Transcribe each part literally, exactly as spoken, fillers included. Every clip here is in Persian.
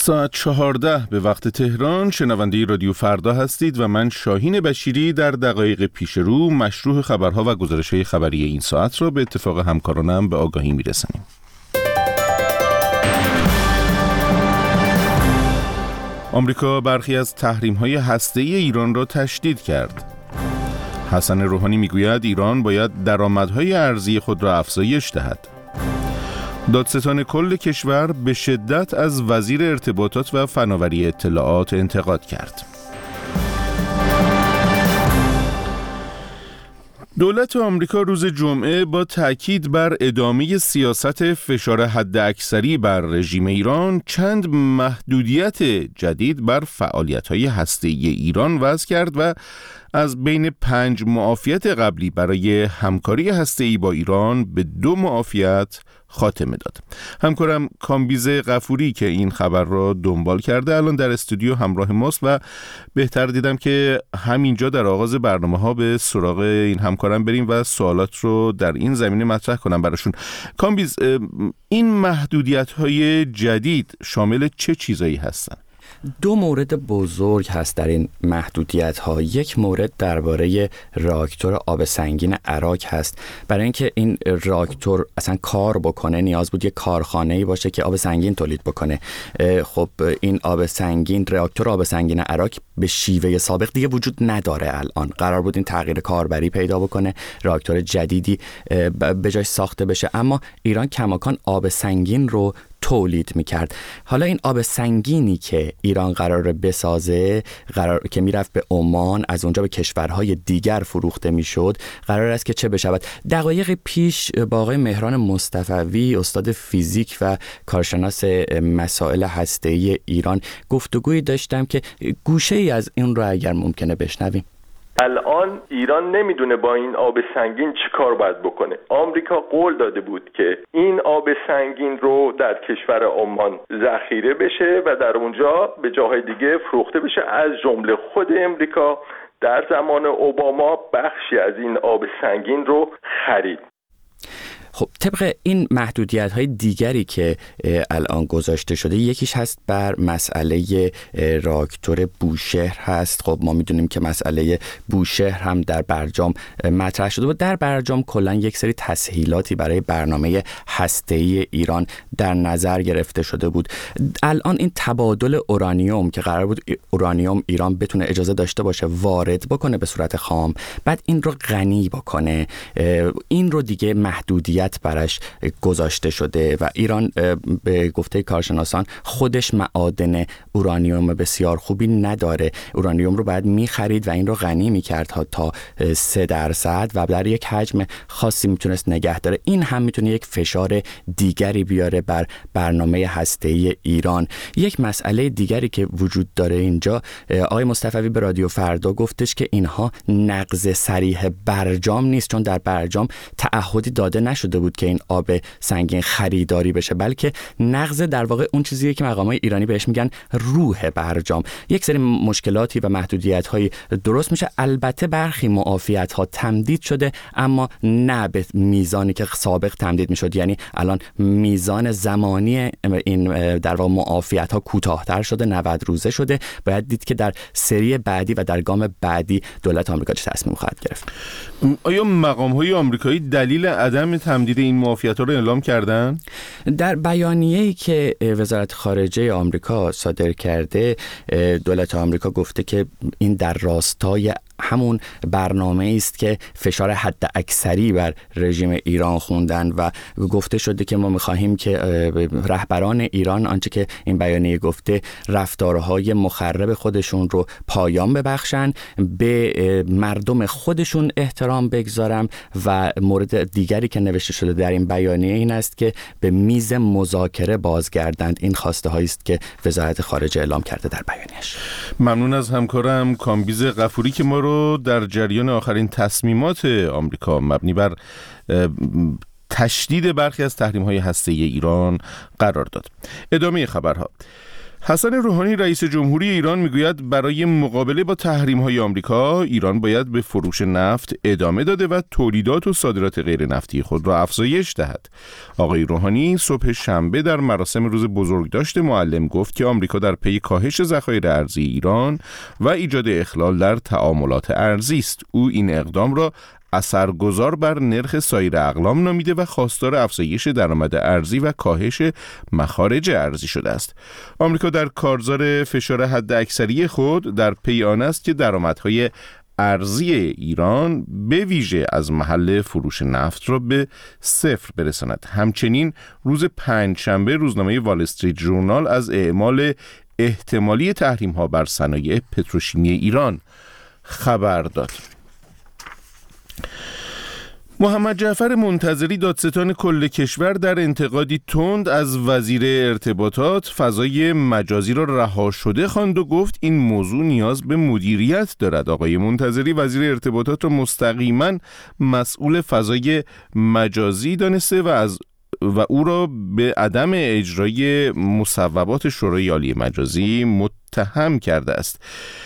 ساعت چهارده به وقت تهران شنونده رادیو فردا هستید و من شاهین بشیری در دقایق پیش رو مشروع خبرها و گزارش‌های خبری این ساعت را به اتفاق همکارانم به آگاهی می‌رسانیم. آمریکا برخی از تحریم‌های هسته‌ای ایران را تشدید کرد. حسن روحانی میگوید ایران باید درآمدهای ارزی خود را افزایش دهد. دادستان کل کشور به شدت از وزیر ارتباطات و فناوری اطلاعات انتقاد کرد. دولت آمریکا روز جمعه با تأکید بر ادامه سیاست فشار حداکثری بر رژیم ایران چند محدودیت جدید بر فعالیت‌های هسته‌ای ایران وضع کرد و از بین پنج معافیت قبلی برای همکاری هسته‌ای با ایران به دو معافیت خاتمه داد. همکارم کامبیز غفوری که این خبر را دنبال کرده الان در استودیو همراه ماست و بهتر دیدم که همینجا در آغاز برنامه ها به سراغ این همکارم بریم و سوالات رو در این زمینه مطرح کنم براشون. کامبیز، این محدودیت های جدید شامل چه چیزایی هستن؟ دو مورد بزرگ هست در این محدودیت ها. یک مورد درباره راکتور آب سنگین اراک هست. برای اینکه این راکتور اصلا کار بکنه نیاز بود یک کارخانه‌ای باشه که آب سنگین تولید بکنه. خب این آب سنگین، راکتور آب سنگین اراک به شیوه سابق دیگه وجود نداره. الان قرار بود این تغییر کاربری پیدا بکنه، راکتور جدیدی به جاش ساخته بشه، اما ایران کماکان آب سنگین رو تولید میکرد. حالا این آب سنگینی که ایران قراره بسازه، قرار که میرفت به عمان، از اونجا به کشورهای دیگر فروخته میشد، قرار است که چه بشود. دقایق پیش با آقای مهران مصطفوی، استاد فیزیک و کارشناس مسائل هسته‌ای ایران، گفتگویی داشتم که گوشه ای از این رو اگر ممکنه بشنویم. الان ایران نمیدونه با این آب سنگین چی کار باید بکنه. آمریکا قول داده بود که این آب سنگین رو در کشور عمان ذخیره بشه و در اونجا به جاهای دیگه فروخته بشه. از جمله خود امریکا در زمان اوباما بخشی از این آب سنگین رو خرید. خب طبق این محدودیت‌های دیگری که الان گذاشته شده، یکیش هست بر مسئله راکتور بوشهر هست. خب ما میدونیم که مسئله بوشهر هم در برجام مطرح شده و در برجام کلا یک سری تسهیلاتی برای برنامه هسته‌ای ایران در نظر گرفته شده بود. الان این تبادل اورانیوم که قرار بود اورانیوم ایران بتونه اجازه داشته باشه وارد بکنه به صورت خام، بعد این رو غنی بکنه، این رو دیگه محدودیت براش گذاشته شده و ایران به گفته کارشناسان خودش معادن اورانیوم بسیار خوبی نداره. اورانیوم رو باید می‌خرید و این رو غنی می‌کرد تا سه درصد و در یک حجم خاصی میتونست نگه داره. این هم میتونه یک فشار دیگری بیاره بر برنامه هسته‌ای ایران. یک مسئله دیگری که وجود داره اینجا، آقای مصطفوی به رادیو فردا گفتش که اینها نقض صریح برجام نیست، چون در برجام تعهدی داده نشده بود که این آب سنگین خریداری بشه، بلکه نقض در واقع اون چیزیه که مقامات ایرانی بهش میگن روح برجام. یک سری مشکلاتی و محدودیت‌هایی درست میشه. البته برخی معافیت‌ها تمدید شده، اما نه به میزانی که سابق تمدید میشد. یعنی الان میزان زمانی این در واقع معافیت‌ها کوتاه‌تر شده، نود روزه شده. باید دید که در سری بعدی و در گام بعدی دولت آمریکا چه تصمیم خواهد گرفت. آیا مقام‌های آمریکایی دلیل عدم تمدید این معافیت‌ها رو اعلام کردن؟ در بیانیه‌ای که وزارت خارجه آمریکا صادر کرده، دولت آمریکا گفته که این در راستای همون برنامه است که فشار حد اکثری بر رژیم ایران خوندن و گفته شده که ما می‌خواهیم که رهبران ایران، آنچه که این بیانیه گفته، رفتارهای مخرب خودشون رو پایان ببخشن، به مردم خودشون احترام بگذارن و مورد دیگری که نوشته شده در این بیانیه این است که به میز مذاکره بازگردند. این خواسته هایی است که وزارت خارجه اعلام کرده در بیانیه‌اش. ممنون از همکارم کامبیز غفوری که ما رو در جریان آخرین تصمیمات آمریکا مبنی بر تشدید برخی از تحریم‌های هسته‌ای ایران قرار داد. ادامه خبرها. حسن روحانی رئیس جمهوری ایران میگوید برای مقابله با تحریم‌های آمریکا ایران باید به فروش نفت ادامه داده و تولیدات و صادرات غیر نفتی خود را افزایش دهد. آقای روحانی صبح شنبه در مراسم روز بزرگداشت معلم گفت که آمریکا در پی کاهش ذخایر ارزی ایران و ایجاد اخلال در تعاملات ارزی است. او این اقدام را اثرگذار بر نرخ سایر اقلام نامیده و خواستار افزایش درآمد ارزی و کاهش مخارج ارزی شده است. آمریکا در کارزار فشار حداکثری خود در پی آن است که درآمدهای ارزی ایران به ویژه از محل فروش نفت را به صفر برساند. همچنین روز پنجشنبه روزنامه وال استریت ژورنال از اعمال احتمالی تحریم‌ها بر صنایع پتروشیمی ایران خبر داد. محمد جعفر منتظری دادستان کل کشور در انتقادی تند از وزیر ارتباطات فضای مجازی را رها شده خواند و گفت این موضوع نیاز به مدیریت دارد. آقای منتظری وزیر ارتباطات را مستقیما مسئول فضای مجازی دانسته و از و او را به عدم اجرای مصوبات شورای عالی مجازی متهم کرده است.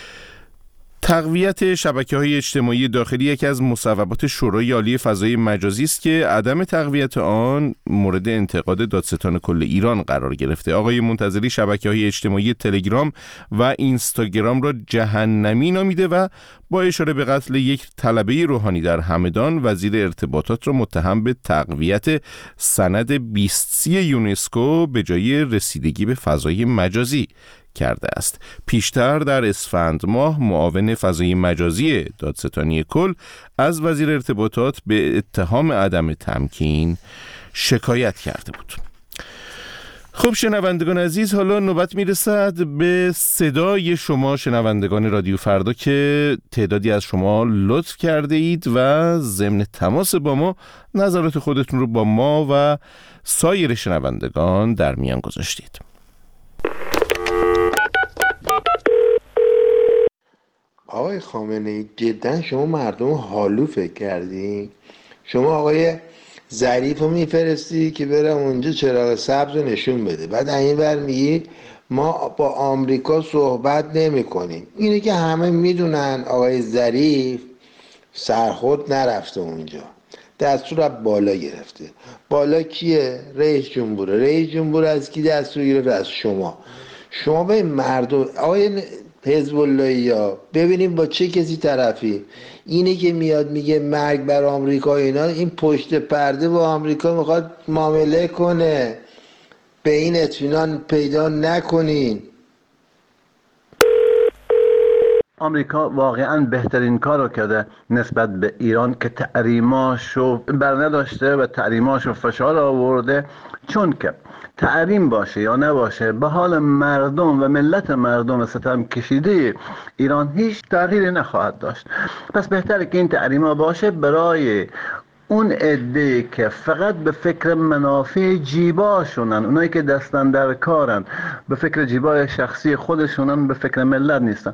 تقویت شبکه‌های اجتماعی داخلی یکی از مصوبات شورای عالی فضای مجازی است که عدم تقویت آن مورد انتقاد دادستان کل ایران قرار گرفته. آقای منتظری شبکه‌های اجتماعی تلگرام و اینستاگرام را جهنمی نامیده و با اشاره به قتل یک طلبه روحانی در همدان وزیر ارتباطات را متهم به تقویت سند بیست سی یونسکو به جای رسیدگی به فضای مجازی کرده است. پیشتر در اسفند ماه معاون فضای مجازی دادستانی کل از وزیر ارتباطات به اتهام عدم تمکین شکایت کرده بود. خب شنوندگان عزیز، حالا نوبت میرسد به صدای شما شنوندگان رادیو فردا که تعدادی از شما لطف کرده اید و ضمن تماس با ما نظرات خودتون رو با ما و سایر شنوندگان در میان گذاشتید. آقای خامنه‌ای جدا شما مردم حالو فکر کردین؟ شما آقای ظریف رو میفرستی که بره اونجا چراغ سبز رو نشون بده، بعد این ور میگی ما با آمریکا صحبت نمی کنیم. اینه که همه میدونن آقای ظریف سرخود نرفته اونجا، دستور از بالا گرفته. بالا کیه؟ رئیس جمهوره. رئیس جمهور از کی دستور گرفته؟ از شما. شما به مردم آقای حزب اللهی ها ببینیم با چه کسی طرفی. اینه که میاد میگه مرگ بر آمریکا، اینا این پشت پرده با آمریکا میخواد معامله کنه. به این اطمینان پیدا نکنین. آمریکا واقعا بهترین کار رو کرده نسبت به ایران که تحریماشو برنداشته و تحریماشو فشار آورده، چون که تحریم باشه یا نباشه به حال مردم و ملت مردم ستم کشیده ایران هیچ تغییری نخواهد داشت. پس بهتره که این تحریما باشه برای اون عده‌ای که فقط به فکر منافع جیباشونن، اونایی که دستن در کارن، به فکر جیبای شخصی خودشونن، به فکر ملت نیستن.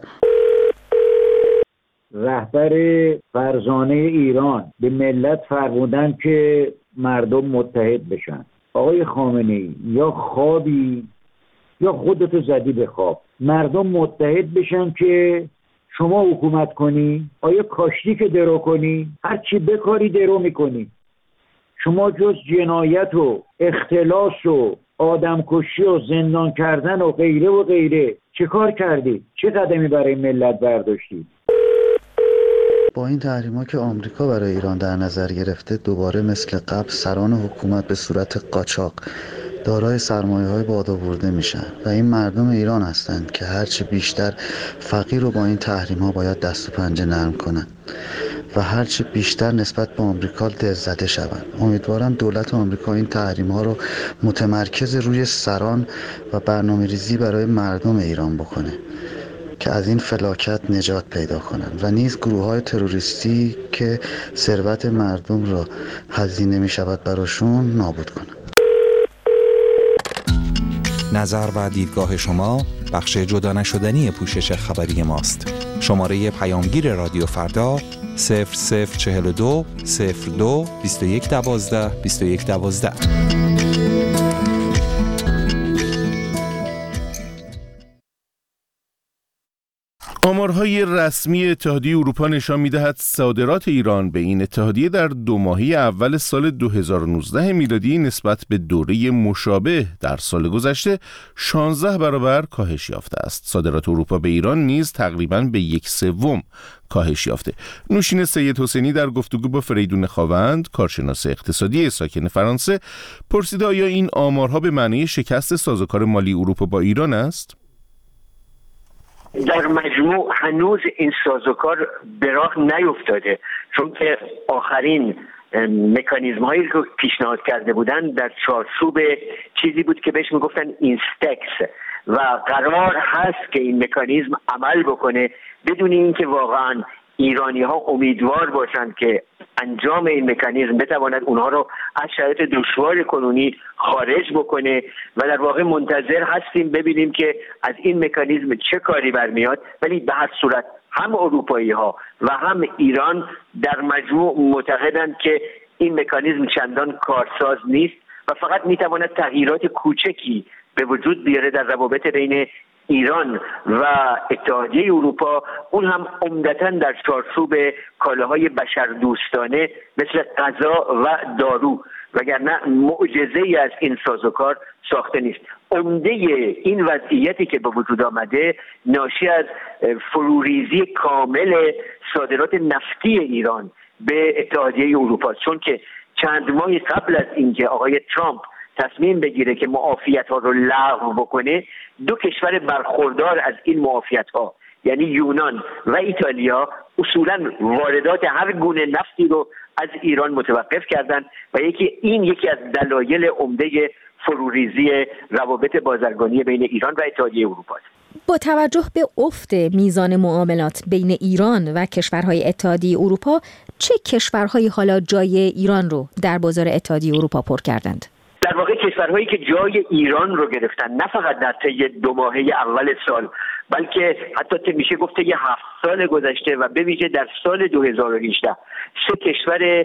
رهبر فرزانه ایران به ملت فرمودن که مردم متحد بشن. آقای خامنه‌ای یا خوابی یا خودتو زدی به خواب. مردم متحد بشن که شما حکومت کنی. آیا کاشتی که درو کنی؟ هر چی بکاری درو میکنی. شما جز جنایت و اختلاس و آدمکشی و زندان کردن و غیره و غیره چه کار کردی؟ چه قدمی برای ملت برداشتی؟ با این تحریما که آمریکا برای ایران در نظر گرفته، دوباره مثل قبل سران حکومت به صورت قاچاق دارای سرمایه‌های بادآورده میشن و این مردم ایران هستند که هرچی بیشتر فقیر رو با این تحریم‌ها باید دست و پنجه نرم کنن و هرچی بیشتر نسبت به آمریکا دل‌زده شوند. امیدوارم دولت آمریکا این تحریم‌ها رو متمرکز روی سران و برنامه‌ریزی برای مردم ایران بکنه که از این فلاکت نجات پیدا کنند و نیز گروه‌های تروریستی که ثروت مردم را هزینه می‌شود براشون نابود کنند. نظر و دیدگاه شما بخش جدا نشدنی پوشش خبری ماست. شماره پیامگیر رادیو فردا صفر صفر چهل و دو صفر دو بیست و یک دوازده بیست و یک دوازده. آمارهای رسمی اتحادیه اروپا نشان می‌دهد صادرات ایران به این اتحادیه در دو ماهه اول سال دو هزار و نوزده میلادی نسبت به دوره مشابه در سال گذشته شانزده برابر کاهش یافته است. صادرات اروپا به ایران نیز تقریباً به یک سوم کاهش یافته. نوشین سید حسینی در گفتگو با فریدون خاوند، کارشناس اقتصادی ساکن فرانسه، پرسید آیا این آمارها به معنی شکست سازوکار مالی اروپا با ایران است؟ در مجموع هنوز این سازوکار به راه نیفتاده، چون که آخرین مکانیزم هایی که پیشنهاد کرده بودن در چارچوب چیزی بود که بهش میگفتن اینستکس و قرار هست که این مکانیزم عمل بکنه بدون اینکه واقعا ایرانی ها امیدوار باشند که انجام این مکانیزم بتواند اونها رو از شرایط دشوار کنونی خارج بکنه و در واقع منتظر هستیم ببینیم که از این مکانیزم چه کاری برمیاد. ولی به هر صورت هم اروپایی ها و هم ایران در مجموع معتقدند که این مکانیزم چندان کارساز نیست و فقط میتواند تغییرات کوچکی به وجود بیاره در روابط بین ایران و اتحادیه اروپا، اون هم عمدتاً در چارچوب کالاهای بشردوستانه مثل غذا و دارو، وگرنه معجزه‌ای از این سازوکار ساخته نیست. عمده این وضعیتی که به وجود آمده ناشی از فروریزی کامل صادرات نفتی ایران به اتحادیه اروپا، چون که چند ماه قبل از اینکه آقای ترامپ تصمیم بگیره که معافیت‌ها رو لغو بکنه، دو کشور برخوردار از این معافیت‌ها یعنی یونان و ایتالیا اصولاً واردات هر گونه نفتی رو از ایران متوقف کردند و یکی این یکی از دلایل عمده فروریزی روابط بازرگانی بین ایران و اتحادیه اروپا است. با توجه به افت میزان معاملات بین ایران و کشورهای اتحادیه اروپا، چه کشورهایی حالا جای ایران رو در بازار اتحادیه اروپا پر کردند؟ در واقع کشورهایی که جای ایران رو گرفتن، نه فقط در طی دو ماهه اول سال، بلکه حتی میشه گفت یه هفت سال گذشته و به ویژه در سال دو هزار و هجده سه کشور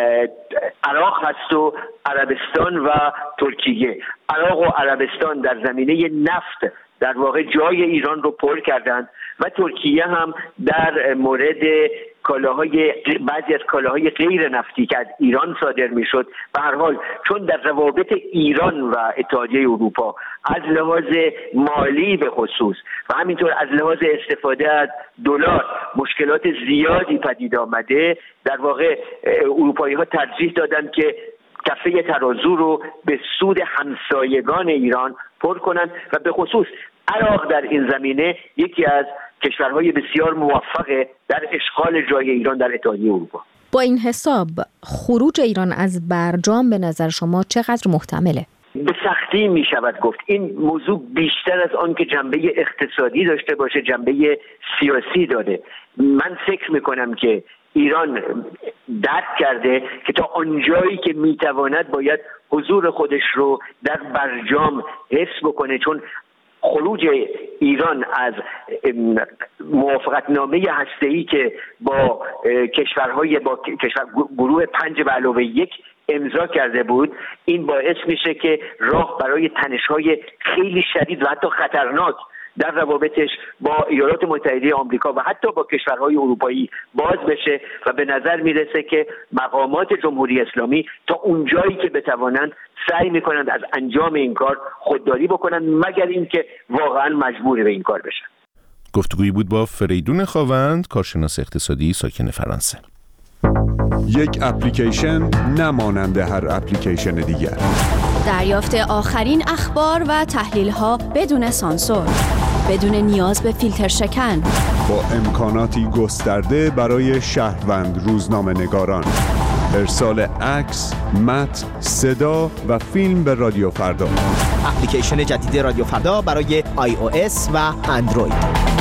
عراق هست و عربستان و ترکیه. عراق و عربستان در زمینه نفت در واقع جای ایران رو پر کردند و ترکیه هم در مورد کالاهای بعضی از کالاهای غیر نفتی که از ایران صادر میشد. به هر حال چون در روابط ایران و اتحادیه اروپا از لحاظ مالی به خصوص و همینطور از لحاظ استفاده از دلار مشکلات زیادی پدید آمده، در واقع اروپایی ها ترجیح دادند که کفه ترازو رو به سود همسایگان ایران پر کنند و به خصوص عراق در این زمینه یکی از کشورهای بسیار موفق در اشغال جای ایران در اتحادیه اروپا. با این حساب خروج ایران از برجام به نظر شما چقدر محتمله؟ به سختی می شود گفت این موضوع بیشتر از آن که جنبه اقتصادی داشته باشه جنبه سیاسی داره. من فکر می کنم که ایران درک کرده که تا آنجایی که میتواند باید حضور خودش رو در برجام حفظ بکنه، چون خروج ایران از موافقتنامه هسته‌ای که با کشورهای با کشور گروه پنج به علاوه یک امضا کرده بود، این باعث میشه که راه برای تنش‌های خیلی شدید و حتی خطرناک در روابطش با ایالات متحده آمریکا و حتی با کشورهای اروپایی باز بشه و به نظر میرسه که مقامات جمهوری اسلامی تا اونجایی که بتوانند سعی میکنند از انجام این کار خودداری بکنند، مگر اینکه واقعا مجبور به این کار بشن. گفتگویی بود با فریدون خاوند، کارشناس اقتصادی ساکن فرانسه. یک اپلیکیشن نمانند هر اپلیکیشن دیگر. دریافت آخرین اخبار و تحلیل‌ها بدون سانسور، بدون نیاز به فیلتر شکن، با امکاناتی گسترده برای شهروند روزنامه‌نگاران. ارسال عکس، متن، صدا و فیلم به رادیو فردا. اپلیکیشن جدید رادیو فردا برای آی او اس و اندروید.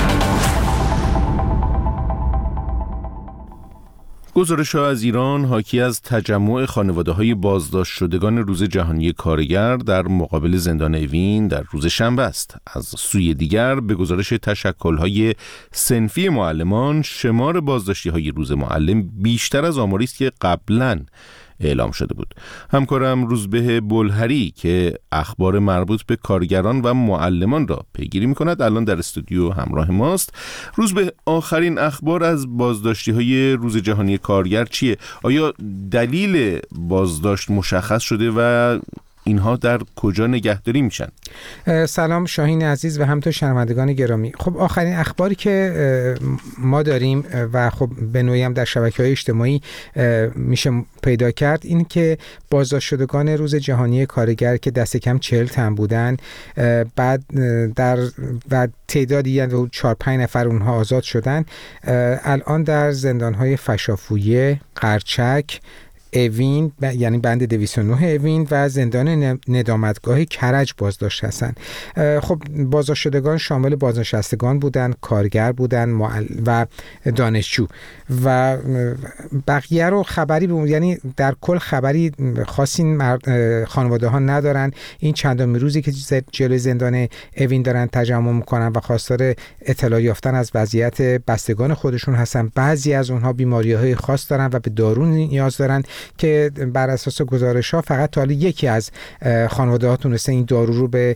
گزارش‌ها از ایران حاکی از تجمع خانواده‌های بازداشت شدگان روز جهانی کارگر در مقابل زندان اوین در روز شنبه است. از سوی دیگر به گزارش تشکل‌های صنفی معلمان، شمار بازداشتی‌های روز معلم بیشتر از آماری است که قبلاً اعلام شده بود. همکارم روزبه بلهری که اخبار مربوط به کارگران و معلمان را پیگیری می‌کند الان در استودیو همراه ماست. روزبه، آخرین اخبار از بازداشتی‌های روز جهانی کارگر چیه؟ آیا دلیل بازداشت مشخص شده و اینها در کجا نگهداری میشن؟ سلام شاهین عزیز و همینطور شنوندگان گرامی. خب آخرین اخباری که ما داریم و خب به نوعی هم در شبکه‌های اجتماعی میشه پیدا کرد این که بازداشت شدگان روز جهانی کارگر که دست کم چهل تن بودن، بعد در و تعدادی یعنی چهار پنج نفر اونها آزاد شدن، الان در زندان‌های فشافویه، قرچک، اوین یعنی بند دویست و نه اوین و زندان ندامتگاه کرج بازداشت هستند. خب بازداشت شدگان شامل بازنشستگان بودند، کارگر بودند و دانشجو و بقیه رو خبری بود، یعنی در کل خبری خاصی خانواده ها ندارن. این چندمین روزی که جلوی زندان اوین دارن تجمع میکنن و خواستار اطلاع یافتن از وضعیت بستگان خودشون هستن. بعضی از اونها بیماری‌های خاص دارن و به دارو نیاز دارن که بر اساس گزارش‌ها فقط تا حالا یکی از خانواده‌ها تونسته این دارو رو به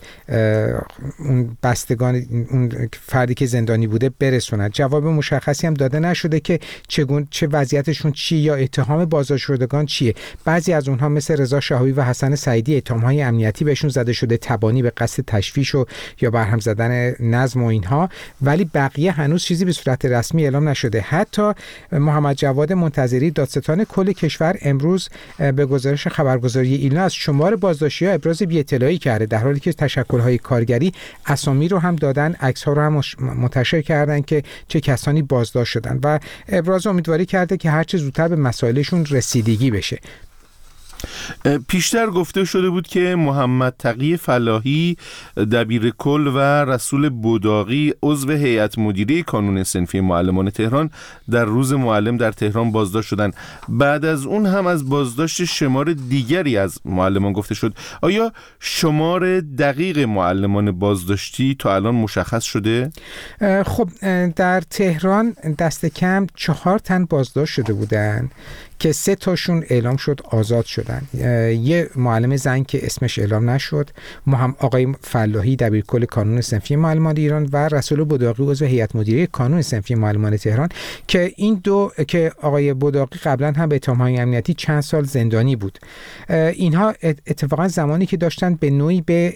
اون بستگان، اون فردی که زندانی بوده برسونه. جواب مشخصی هم داده نشده که چگونه چه وضعیتشون چیه یا اتهام بازداشت شدگان چیه. بعضی از اونها مثل رضا شهابی و حسن سعیدی اتهام‌های امنیتی بهشون زده شده، تبانی به قصد تشویش و یا برهم زدن نظم و اینها، ولی بقیه هنوز چیزی به صورت رسمی اعلام نشده. حتی محمد جواد منتظری دادستان کل کشور امروز به گزارش خبرگزاری ایلنا از شمار بازداشتی‌ها ابراز بی‌اطلاعی کرده، در حالی که تشکل‌های کارگری اسامی رو هم دادن، عکس‌ها رو هم منتشر کردن که چه کسانی بازداشت شدن و ابراز امیدواری کرده که هر چه زودتر به مسائلشون رسیدگی بشه. پیشتر گفته شده بود که محمد تقی فلاحی دبیر کل و رسول بوداقی عضو هیئت مدیره کانون صنفی معلمان تهران در روز معلم در تهران بازداشت شدند. بعد از اون هم از بازداشت شمار دیگری از معلمان گفته شد. آیا شمار دقیق معلمان بازداشتی تا الان مشخص شده؟ خب در تهران دست کم چهار تن بازداشت شده بودند که سه تاشون اعلام شد آزاد شدن. یه معلم زن که اسمش اعلام نشد، محمد آقای فلاحی دبیرکل کانون صنفی معلمان ایران و رسول بوداقی عضو هیئت مدیره کانون صنفی معلمان تهران که این دو که آقای بوداقی قبلا هم به اتهام‌های امنیتی چند سال زندانی بود. اینها اتفاقا زمانی که داشتن به نوعی به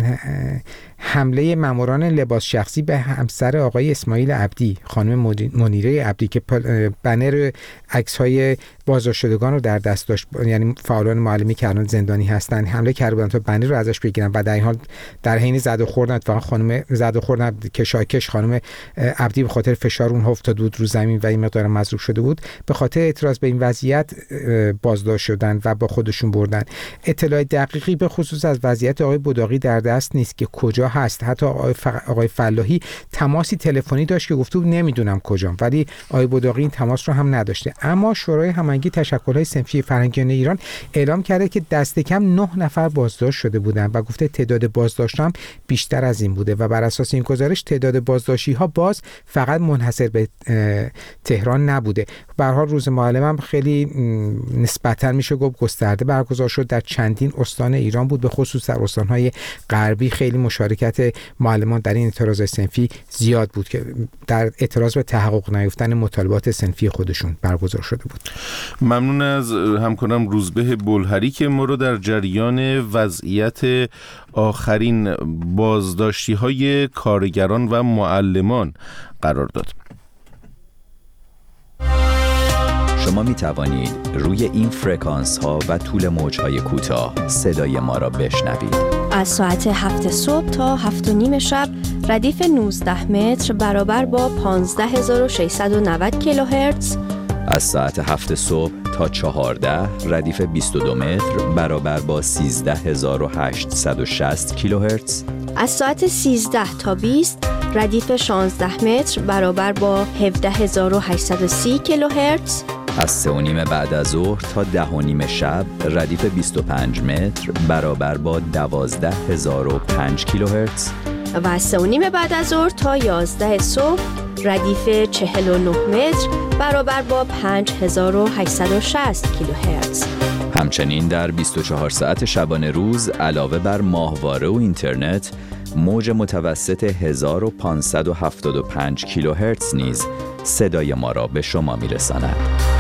حمله ماموران لباس شخصی به همسر آقای اسماعیل عبدی، خانم منیره عبدی که بنر عکس‌های بازداشت شدگان رو در دست داشت، یعنی فعالان معلمی که الان زندانی هستن، حمله کردن تا بنر رو ازش بگیرن و در این حال در حین زد و خوردن اتفاقا خانم زد و خوردن کشاکش خانم عبدی به خاطر فشار اونها افتاد بود رو زمین و این مقدار مضروب شده بود، به خاطر اعتراض به این وضعیت بازداشت شدن و با خودشون بردن. اطلاع دقیقی به خصوص از وضعیت آقای بوداقی در دست نیست که کجا هست. حتی آقای فلاحی تماسی تلفنی داشت که گفته بود نمیدونم کجام، ولی آقای بوداقی این تماس رو هم نداشته. اما شورای هماهنگی تشکل‌های صنفی فرهنگیان ایران اعلام کرده که دست کم نه نفر بازداشت شده بودند و گفته تعداد بازداشت هم بیشتر از این بوده و بر اساس این گزارش تعداد بازداشتی‌ها باز فقط منحصر به تهران نبوده. به هر حال روز معلم هم خیلی نسبتاً میشه گفت گسترده برگزار شد، در چندین استان ایران بود، به خصوص در استان‌های غربی خیلی مشارکت معلمان در این اعتراض صنفی زیاد بود که در اعتراض به تحقق نیافتن مطالبات صنفی خودشون برگزار شده بود. ممنون از همکارم روزبه بلهری که ما رو در جریان وضعیت آخرین بازداشتی‌های کارگران و معلمان قرار داد. شما می توانید روی این فرکانس ها و طول موج های کوتاه صدای ما را بشنوید. از ساعت هفت صبح تا هفت و نیم شب ردیف نوزده متر برابر با پانزده هزار و ششصد و نود کیلوهرتز. از ساعت هفت صبح تا چهارده ردیف بیست و دو متر برابر با سیزده هزار و هشتصد و شصت کیلوهرتز. از ساعت سیزده تا بیست ردیف شانزده متر برابر با هفده هزار و هشتصد و سی کیلوهرتز. از سه و نیم بعد از ظهر تا ده و نیم شب ردیف بیست و پنج متر برابر با دوازده هزار و پنج کیلوهرتز. و از سه و نیم بعد از ظهر تا یازده صبح ردیف چهل و نه متر برابر با پنج هزار و هشتصد و شصت کیلوهرتز. همچنین در بیست و چهار ساعت شبانه روز علاوه بر ماهواره و اینترنت، موج متوسط هزار و پانصد و هفتاد و پنج کیلوهرتز نیز صدای ما را به شما میرساند.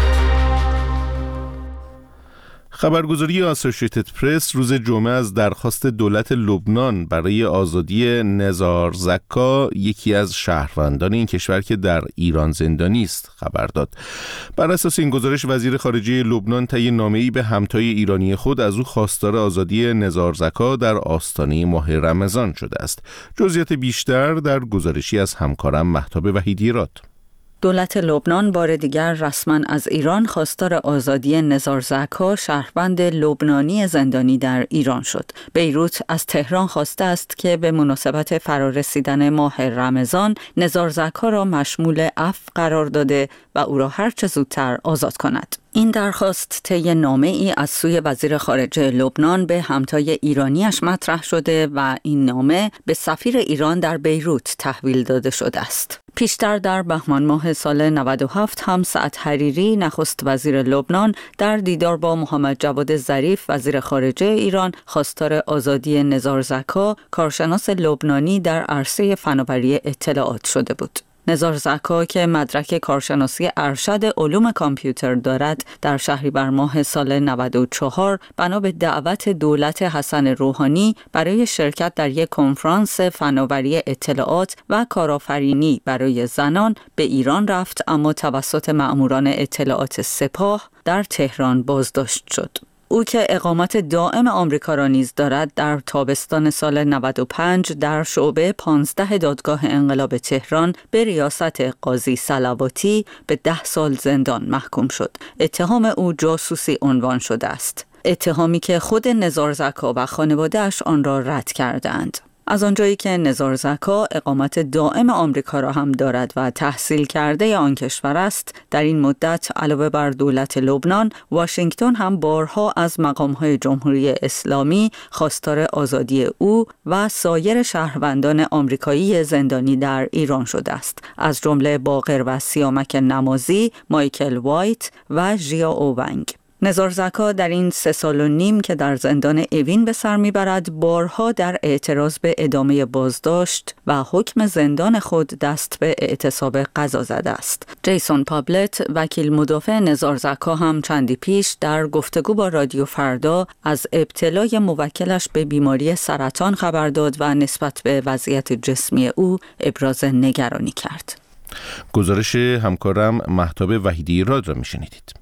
خبرگزاری آسوشیتد پرس روز جمعه از درخواست دولت لبنان برای آزادی نزار زکا، یکی از شهروندان این کشور که در ایران زندانی است، خبر داد. بر اساس این گزارش وزیر خارجه لبنان طی نامه‌ای به همتای ایرانی خود از او خواستار آزادی نزار زکا در آستانه ماه رمضان شده است. جزئیات بیشتر در گزارشی از همکارم مهتاب وحیدی راد. دولت لبنان بار دیگر رسما از ایران خواستار آزادی نزار زکا، شهروند لبنانی زندانی در ایران شد. بیروت از تهران خواسته است که به مناسبت فرارسیدن ماه رمضان نزار زکا را مشمول عفو قرار داده و او را هر چه زودتر آزاد کند. این درخواست طی نامه‌ای از سوی وزیر خارجه لبنان به همتای ایرانیش مطرح شده و این نامه به سفیر ایران در بیروت تحویل داده شده است. پیشتر در بهمن ماه سال نود و هفت هم سعد حریری نخست وزیر لبنان در دیدار با محمد جواد ظریف وزیر خارجه ایران خواستار آزادی نزار زکا، کارشناس لبنانی در عرصه فناوری اطلاعات شده بود. نزار زکا که مدرک کارشناسی ارشد علوم کامپیوتر دارد، در شهریور ماه سال نود و چهار بنا به دعوت دولت حسن روحانی برای شرکت در یک کنفرانس فناوری اطلاعات و کارآفرینی برای زنان به ایران رفت، اما توسط مأموران اطلاعات سپاه در تهران بازداشت شد. او که اقامت دائم آمریکا را نیز دارد، در تابستان سال نود و پنج در شعبه پانزده دادگاه انقلاب تهران به ریاست قاضی صلواتی به ده سال زندان محکوم شد. اتهام او جاسوسی عنوان شده است. اتهامی که خود نزار زکا و خانواده‌اش آن را رد کردند. از آنجایی که نزار زکا اقامت دائم آمریکا را هم دارد و تحصیل کرده آن کشور است، در این مدت علاوه بر دولت لبنان، واشنگتن هم بارها از مقام‌های جمهوری اسلامی خواستار آزادی او و سایر شهروندان آمریکایی زندانی در ایران شده است، از جمله باقر و سیامک نمازی، مایکل وایت و ژیا اوونگ. نزار زکا در این سه سال و نیم که در زندان اوین به سر میبرد، بارها در اعتراض به ادامه بازداشت و حکم زندان خود دست به اعتصاب قضا زده است. جیسون پابلت، وکیل مدافع نزار زکا، هم چندی پیش در گفتگو با رادیو فردا از ابتلای موکلش به بیماری سرطان خبر داد و نسبت به وضعیت جسمی او ابراز نگرانی کرد. گزارش همکارم مهتاب وحیدی راد را میشنیدید.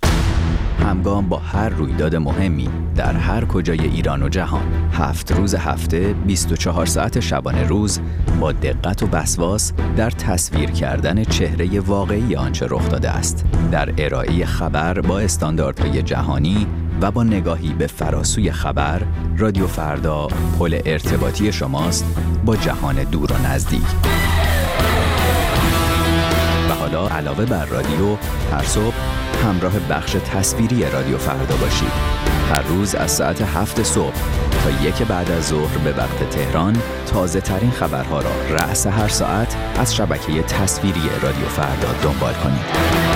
همگام با هر رویداد مهمی در هر کجای ایران و جهان، هفت روز هفته، بیست و چهار ساعت شبانه روز، با دقت و وسواس در تصویر کردن چهره واقعی آنچه رخ داده است، در ارائه خبر با استانداردهای جهانی و با نگاهی به فراسوی خبر، رادیو فردا پل ارتباطی شماست با جهان دور و نزدیک. و حالا علاوه بر رادیو، هر صبح همراه بخش تصویری رادیو فردا باشید. هر روز از ساعت هفت صبح تا یک بعد از ظهر به وقت تهران، تازه ترین خبرها را رأس هر ساعت از شبکه تصویری رادیو فردا دنبال کنید.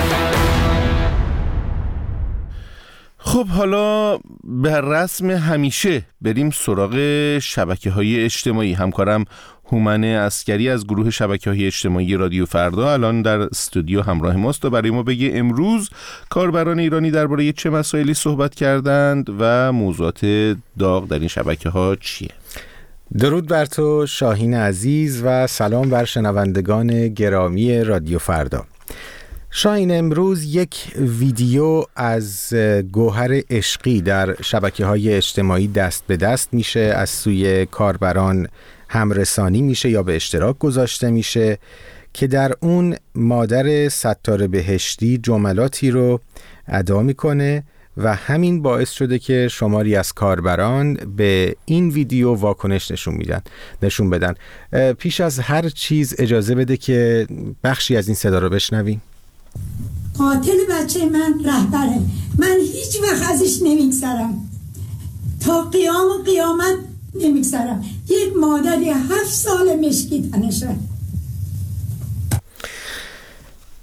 خب حالا به رسم همیشه بریم سراغ شبکه‌های اجتماعی. همکارم هومن عسکری از گروه شبکه‌های اجتماعی رادیو فردا الان در استودیو همراه ماست تا برای ما بگه امروز کاربران ایرانی درباره چه مسائلی صحبت کردند و موضوعات داغ در این شبکه‌ها چیه. درود بر تو شاهین عزیز و سلام بر شنوندگان گرامی رادیو فردا. شاهین، امروز یک ویدیو از گوهر عشقی در شبکه‌های اجتماعی دست به دست میشه، از سوی کاربران همرسانی میشه یا به اشتراک گذاشته میشه که در اون مادر ستار بهشتی جملاتی رو ادا میکنه و همین باعث شده که شماری از کاربران به این ویدیو واکنش نشون میدن نشون بدن. پیش از هر چیز اجازه بده که بخشی از این صدا رو بشنویم. قاتل بچه من رهبره، من هیچ وقت ازش نمیگذرم، تا قیام و قیامت نمیگذرم. یک مادری هفت سال مشکی تنشه.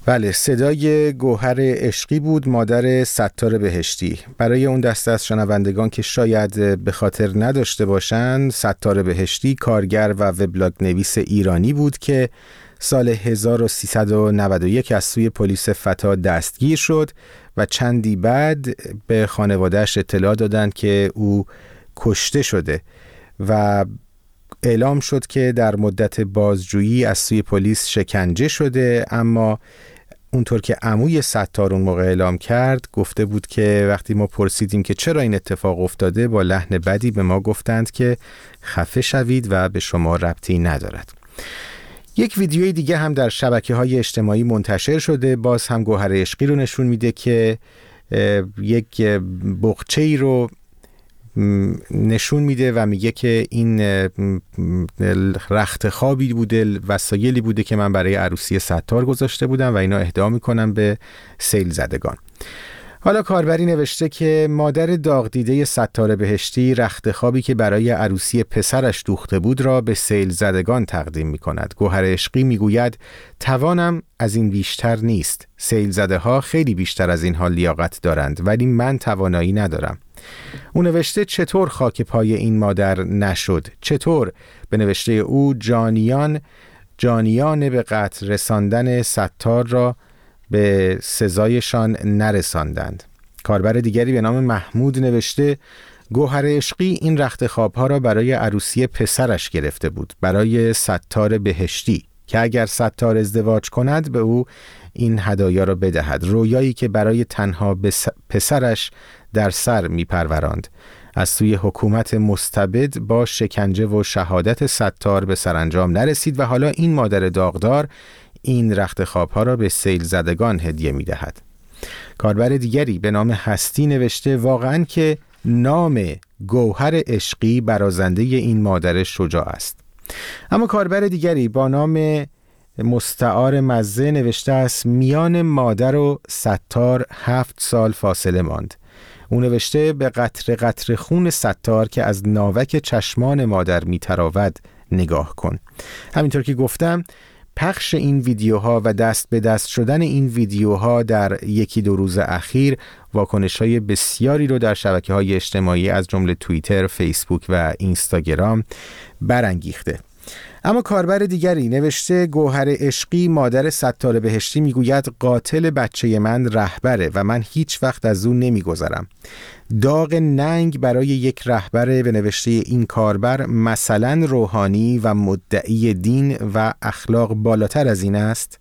بله، صدای گوهر عشقی بود، مادر ستار بهشتی. برای اون دسته از شنوندگان که شاید به خاطر نداشته باشند، ستار بهشتی کارگر و وبلاگ نویس ایرانی بود که سال هزار و سیصد و نود و یک از سوی پلیس فتا دستگیر شد و چندی بعد به خانواده‌اش اطلاع دادند که او کشته شده و اعلام شد که در مدت بازجویی از سوی پلیس شکنجه شده. اما اونطور که عموی ستار اون موقع اعلام کرد، گفته بود که وقتی ما پرسیدیم که چرا این اتفاق افتاده، با لحن بدی به ما گفتند که خفه شوید و به شما ربطی ندارد. یک ویدیوی دیگه هم در شبکه‌های اجتماعی منتشر شده، باز هم گوهر عشقی رو نشون میده که یک بقچه‌ای رو نشون میده و میگه که این رخت خوابی بوده، وسایلی بوده که من برای عروسی ستار گذاشته بودم و اینا اهدا میکنم به سیل زدگان. حالا کاربری نوشته که مادر داغ دیده ستار بهشتی رخت خوابی که برای عروسی پسرش دوخته بود را به سیل زدگان تقدیم می کند. گوهر عشقی می گوید توانم از این بیشتر نیست. سیل زده ها خیلی بیشتر از این ها لیاقت دارند ولی من توانایی ندارم. او نوشته چطور خاک پای این مادر نشد؟ چطور به نوشته او جانیان جانیان به قتل رساندن ستار را به سزایشان نرساندند. کاربر دیگری به نام محمود نوشته گوهر عشقی این رخت خوابها را برای عروسی پسرش گرفته بود، برای ستار بهشتی، که اگر ستار ازدواج کند به او این هدایا را بدهد. رویایی که برای تنها پسرش در سر می پروراند. از سوی حکومت مستبد با شکنجه و شهادت ستار به سرانجام نرسید و حالا این مادر داغدار این رخت خوابها را به سیل زدگان هدیه می دهد. کاربر دیگری به نام هستی نوشته واقعاً که نام گوهر عشقی برازنده این مادر شجاع است. اما کاربر دیگری با نام مستعار مزه نوشته است میان مادر و ستار هفت سال فاصله ماند. او نوشته به قطره قطره خون ستار که از ناوک چشمان مادر می تراود نگاه کن. همینطور که گفتم پخش این ویدیوها و دست به دست شدن این ویدیوها در یکی دو روز اخیر واکنش‌های بسیاری رو در شبکه‌های اجتماعی از جمله توییتر، فیسبوک و اینستاگرام برانگیخته. اما کاربر دیگری نوشته گوهر عشقی مادر ستار بهشتی میگوید قاتل بچه من رهبره و من هیچ وقت از او نمیگذرم. داغ ننگ برای یک رهبر به نوشته این کاربر مثلا روحانی و مدعی دین و اخلاق بالاتر از این است.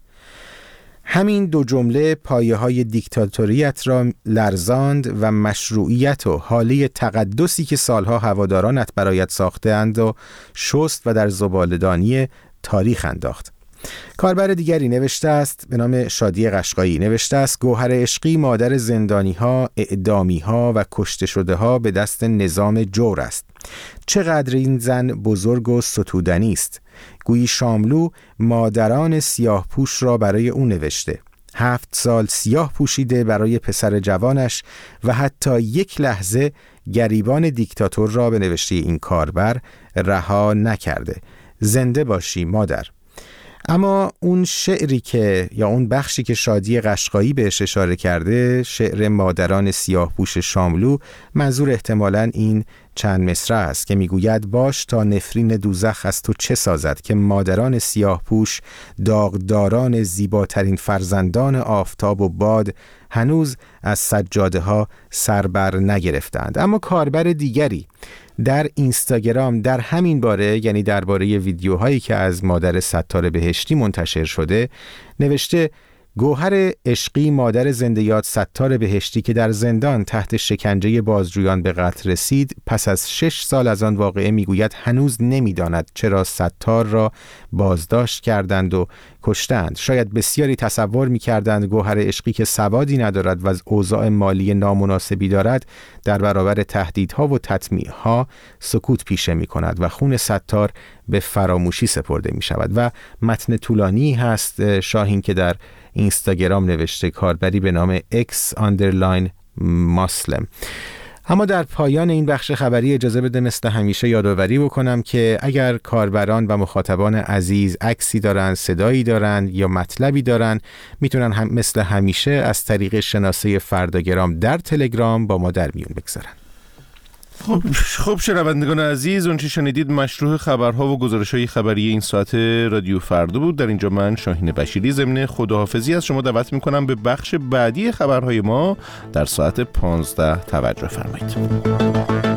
همین دو جمله پایه های دیکتاتوریت را لرزاند و مشروعیت و حاله تقدسی که سالها هوادارانت برایت ساخته اند و شست و در زباله‌دانی تاریخ انداخت. کاربر دیگری نوشته است به نام شادی قشقایی نوشته است گوهر عشقی مادر زندانی ها، اعدامی ها و کشته شده ها به دست نظام جور است. چقدر این زن بزرگ و ستودنی است. گویی شاملو مادران سیاه پوش را برای او نوشته. هفت سال سیاه پوشیده برای پسر جوانش و حتی یک لحظه گریبان دیکتاتور را به نوشته این کاربر رها نکرده. زنده باشی مادر. اما اون شعری که یا اون بخشی که شادی قشقایی بهش اشاره کرده، شعر مادران سیاه پوش شاملو، منظور احتمالاً این چند مصرع است که میگوید باش تا نفرین دوزخ از تو چه سازد که مادران سیاه پوش داغداران زیباترین فرزندان آفتاب و باد هنوز از سجاده ها سربر نگرفتند. اما کاربر دیگری در اینستاگرام در همین باره، یعنی درباره ویدیوهایی که از مادر ستار بهشتی منتشر شده، نوشته گوهر عشقی مادر زنده یاد ستار بهشتی که در زندان تحت شکنجه بازجویان به قتل رسید پس از شش سال از آن واقعه میگوید هنوز نمیداند چرا ستار را بازداشت کردند و کشتند. شاید بسیاری تصور میکردند گوهر عشقی که سوادی ندارد و از اوضاع مالی نامناسبی دارد در برابر تهدیدها و تطمیعها سکوت پیشه میکند و خون ستار به فراموشی سپرده میشود. و متن طولانی هست شاهین که در اینستاگرام نوشته، کاربری به نام X underline مسلم. اما در پایان این بخش خبری اجازه بده مثل همیشه یادآوری بکنم که اگر کاربران و مخاطبان عزیز عکسی دارن، صدایی دارن یا مطلبی دارن، میتونن هم مثل همیشه از طریق شناسه فرداگرام در تلگرام با ما در میون بگذارن. خب خب شنوندگان عزیز، اون چه شنیدید مشروع خبرها و گزارش‌های خبری این ساعت رادیو فردا بود. در اینجا من شاهین بشیری ضمن خداحافظی از شما دعوت می‌کنم به بخش بعدی خبرهای ما در ساعت پانزده توجه فرمایید.